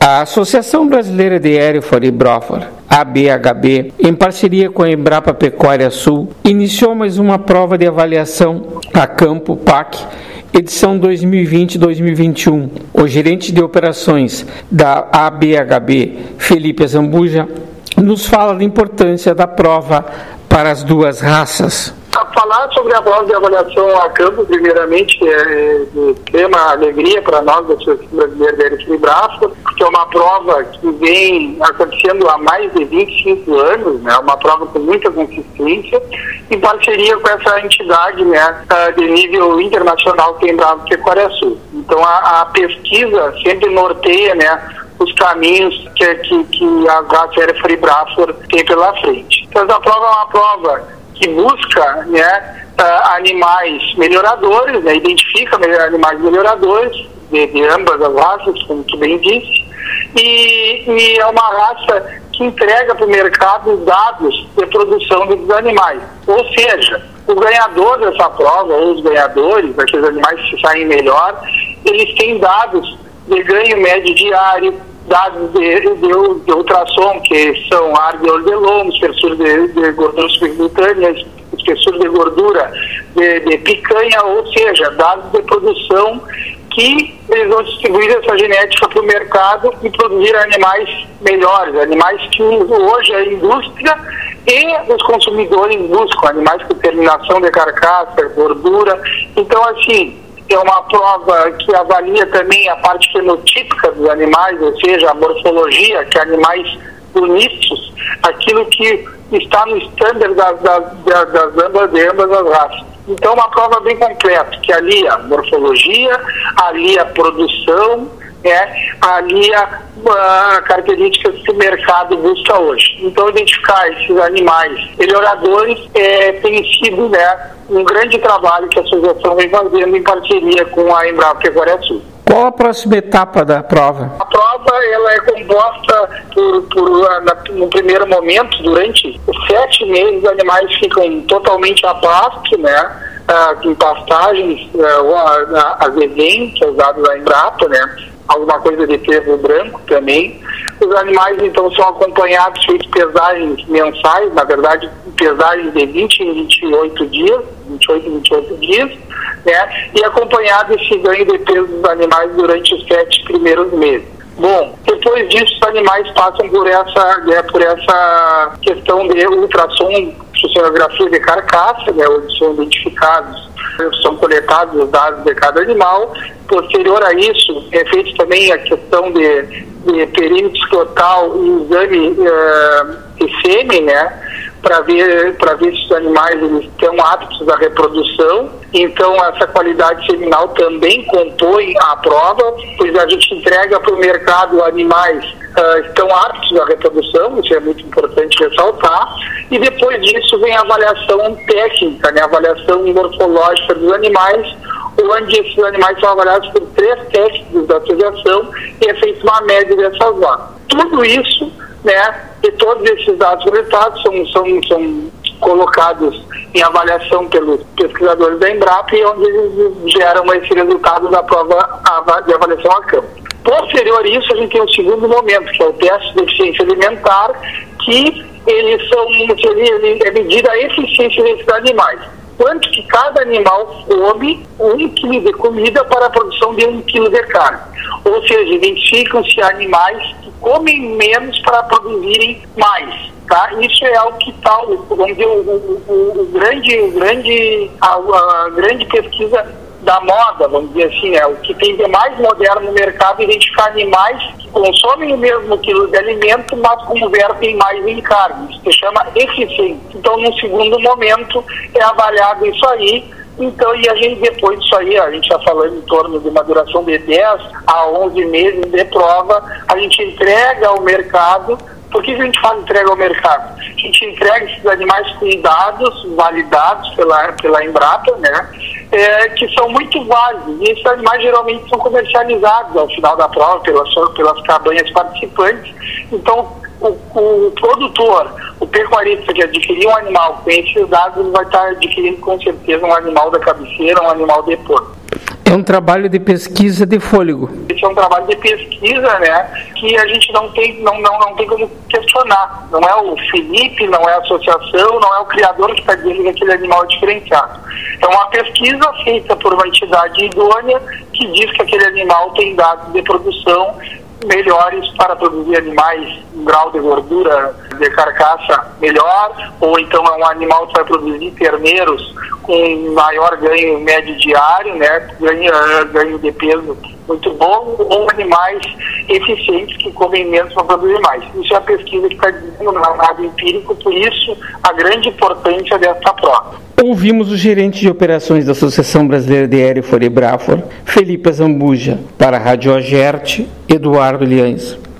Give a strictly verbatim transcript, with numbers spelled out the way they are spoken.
A Associação Brasileira de Hereford e Broford, A B H B, em parceria com a Embrapa Pecuária Sul, iniciou mais uma prova de avaliação a campo P A C, edição dois mil e vinte a dois mil e vinte e um. O gerente de operações da A B H B, Felipe Zambuja, nos fala da importância da prova para as duas raças. Falar sobre a prova de avaliação a campo, primeiramente, é de extrema alegria para nós da Associação Brasileira de Hereford e Broford, porque é uma prova que vem acontecendo há mais de vinte e cinco anos, né, uma prova com muita consistência, em parceria com essa entidade, né, de nível internacional que é a Embrapa Pecuária Sul. Então, a, a pesquisa sempre norteia, né, os caminhos que, que, que a raça Hereford e Broford tem pela frente. Então, essa prova é uma prova que busca, né, uh, animais melhoradores, né, identifica animais melhoradores de, de ambas as raças, como tu bem disse, e, e é uma raça que entrega para o mercado dados de produção dos animais. Ou seja, o ganhador dessa prova, ou os ganhadores, aqueles animais que saem melhor, eles têm dados de ganho médio diário, dados de, de, de ultrassom, que são área de olho de lombo, espessura de, de gordura subcutânea, espessura de gordura de, de picanha, ou seja, dados de produção que eles vão distribuir essa genética para o mercado e produzir animais melhores, animais que hoje a indústria e os consumidores buscam, animais com terminação de carcaça, gordura. Então, assim, é uma prova que avalia também a parte fenotípica dos animais, ou seja, a morfologia, que é animais bonitos, aquilo que está no estándar das, das, das, das ambas, de ambas as raças. Então, é uma prova bem completa, que alia morfologia, alia produção, né, alia uh, características que o mercado busca hoje. Então, identificar esses animais melhoradores é, tem sido, né, um grande trabalho que a associação vem fazendo em parceria com a Embrapa Pecuária Sul. Qual a próxima etapa da prova? A prova ela é composta por, por na, no primeiro momento, durante os sete meses, os animais ficam totalmente a pasto, né? Ah, em pastagens, ah, a Zevem, que é usado da Embrapa, né? Alguma coisa de trevo branco também. Os animais, então, são acompanhados, feitos pesagens mensais, na verdade, pesagens de vinte em vinte e oito dias, vinte e oito em vinte e oito dias, né? E acompanhado esse ganho de peso dos animais durante os sete primeiros meses. Bom, depois disso, os animais passam por essa, né, por essa questão de ultrassom, sonografia de carcaça, né, onde são identificados, são coletados os dados de cada animal. Posterior a isso, é feito também a questão de, de perímetro escrotal e exame uh, de sêmen, né, para ver, para ver se os animais eles estão aptos à reprodução. Então, essa qualidade seminal também compõe a prova, pois a gente entrega para o mercado animais uh, estão aptos à reprodução, isso é muito importante ressaltar. E depois disso vem a avaliação técnica, né, a avaliação morfológica dos animais, onde esses animais são avaliados por três técnicos da associação e é feita uma média dessas lá. Tudo isso, né, e todos esses dados coletados são, são, são colocados em avaliação pelos pesquisadores da Embrapa e onde eles geram esse resultado da prova de avaliação a campo. Posterior a isso, a gente tem o segundo momento, que é o teste de eficiência alimentar, que eles são, que ele é medida a eficiência desses animais. Quanto que cada animal come um quilo de comida para a produção de um quilo de carne. Ou seja, identificam-se animais que comem menos para produzirem mais. Tá? Isso é algo que está, vamos dizer, o, o, o grande, o grande, a, a grande pesquisa da moda, vamos dizer assim, é o que tem de mais moderno no mercado, identificar animais que consomem o mesmo quilo de alimento, mas convertem mais em carne. Isso se chama eficiência. Então, num segundo momento, é avaliado isso aí. Então, e a gente, depois disso aí, a gente está falando em torno de uma duração de dez a onze meses de prova, a gente entrega ao mercado. Por que a gente fala entrega ao mercado? A gente entrega esses animais com dados validados pela, pela Embrapa, né? É, que são muito válidos. E esses animais geralmente são comercializados ao final da prova pelas, pelas cabanhas participantes. Então, o, o produtor, o pecuarista que adquirir um animal com esses dados, ele vai estar adquirindo com certeza um animal da cabeceira, um animal de porco. É um trabalho de pesquisa de fôlego. Esse é um trabalho de pesquisa, né, que a gente não tem, não, não, não tem como questionar. Não é o Felipe, não é a associação, não é o criador que está dizendo que aquele animal é diferenciado. É uma pesquisa feita por uma entidade idônea que diz que aquele animal tem dados de produção melhores para produzir animais, um grau de gordura de carcaça melhor, ou então é um animal que vai produzir terneiros com maior ganho médio diário, né, ganho, ganho de peso muito bom, ou animais eficientes que comem menos para produzir mais. Isso é a pesquisa que está dizendo, não é nada empírico, por isso a grande importância dessa prova. Ouvimos o gerente de operações da Associação Brasileira de Aeroflora Ibrafor, Felipe Zambuja, para a Rádio Agerte, Eduardo Liães.